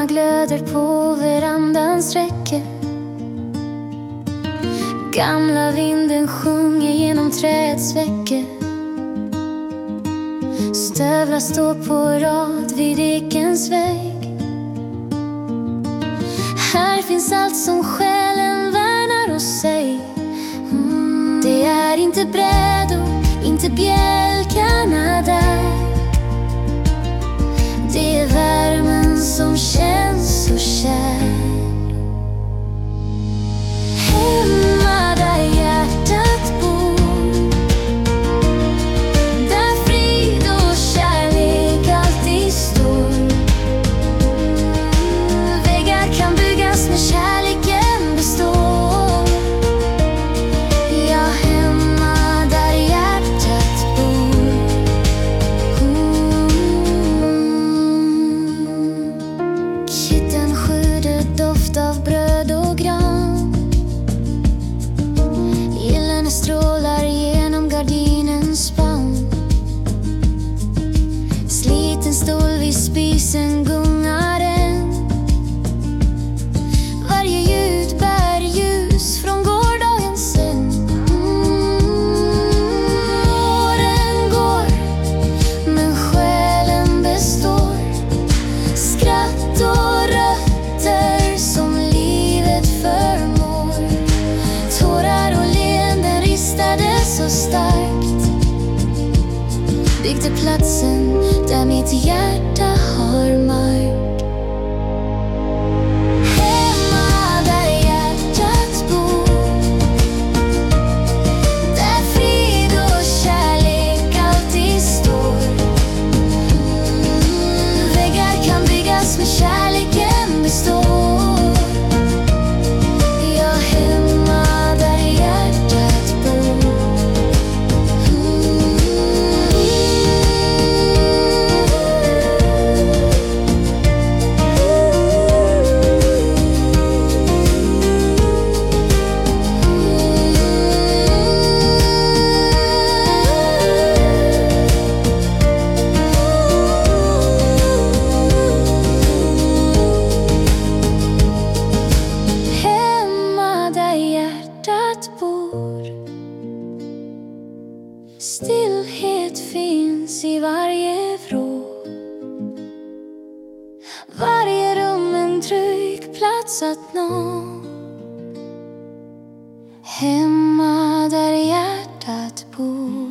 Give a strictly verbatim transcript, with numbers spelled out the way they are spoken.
glöder på verandans räcke. Gamla vinden sjunger genom trädets väcke. Stövlar står på rad vid ekens vägg. Här finns allt som själen värnar och sig. mm. Det är inte brädor, inte bjälkarna där. Det är värmen som känns så kär. Hemma där hjärtat bor, där frid och kärlek alltid står. Väggar kan byggas men kärleken består. Ja, hemma där hjärtat bor. Kitten sjuder doft av bröd och gran. Gyllene strålar genom gardinens spann. Sliten stol vid spisen gungar än. Varje ljud bär ljus från gårdagens sen. mm. Åren går men själen består. Skratt och rötter som livet förmår. Tårar och leenden ristade så starkt. Byggde platsen där mitt hjärta har mark. Hemma där hjärtat bor, där frid och kärlek alltid står. mm. Väggar kan byggas men kärleken består. Ja, hemma där hjärtat bor. Hemma där hjärtat bor. Stillhet finns i varje vrå. Varje rum en trygg plats att nå. Hemma där hjärtat bor.